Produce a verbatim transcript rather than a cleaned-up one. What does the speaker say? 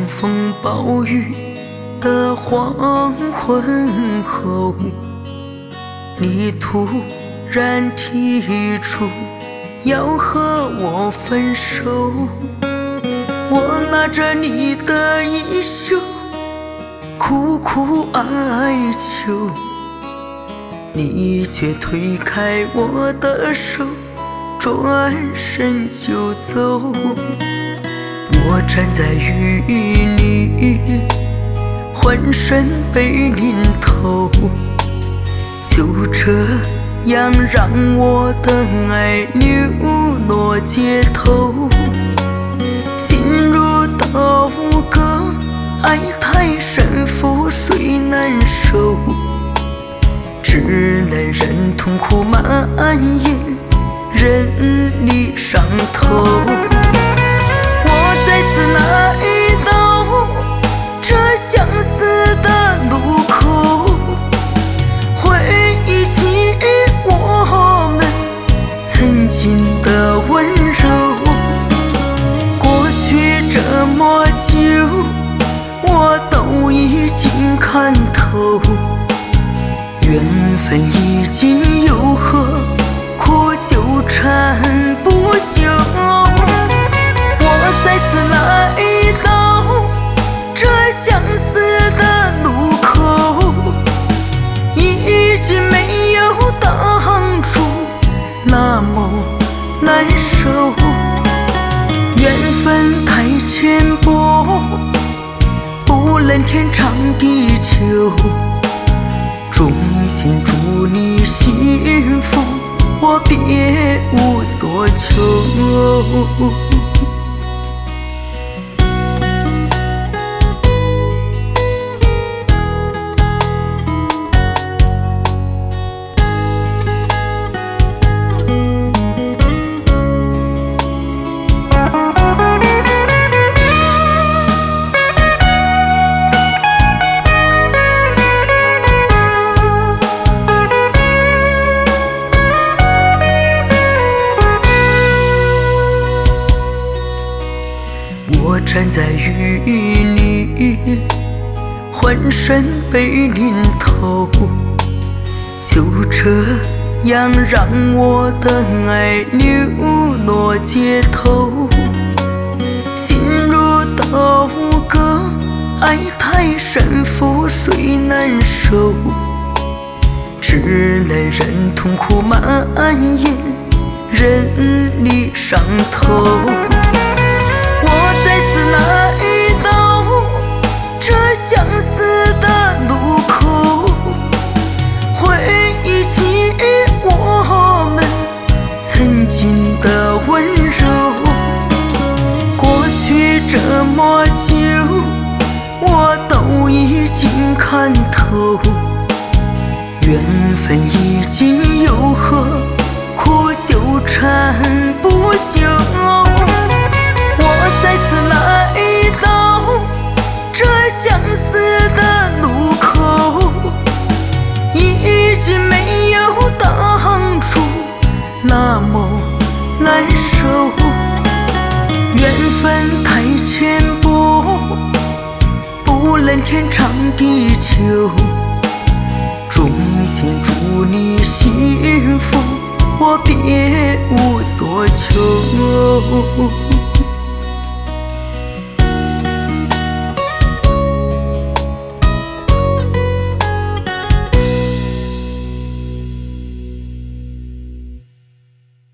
风暴雨的黄昏后，你突然提出要和我分手，我拿着你的衣袖苦苦哀求，你却推开我的手，转身就走。我站在雨里，浑身被淋透，就这样让我的爱流落街头。心如刀割，爱太深，覆水难收，只能任痛苦蔓延，任你伤透。我再次来到这相似的路口，回忆起我们曾经的温柔。过去这么久，我都已经看透，缘分已经有何苦纠缠不休。我再次来到这相似的路口，已经没有当初那么难受。缘分太浅薄，不能天长地久，衷心祝你幸福，我别无所求。我站在雨里，浑身被淋透，就这样让我的爱流落街头。心如刀割，爱太深，覆水难收，只能任痛苦蔓延，任你伤透。我再次来到这相似的路口，回忆起我们曾经的温柔。过去这么久，我都已经看透，缘分已经有何苦纠缠不休。我再次来到这相似的路口，已经没有当初那么难受。缘分太浅薄，不能天长地久，衷心祝你幸福，我别无所求。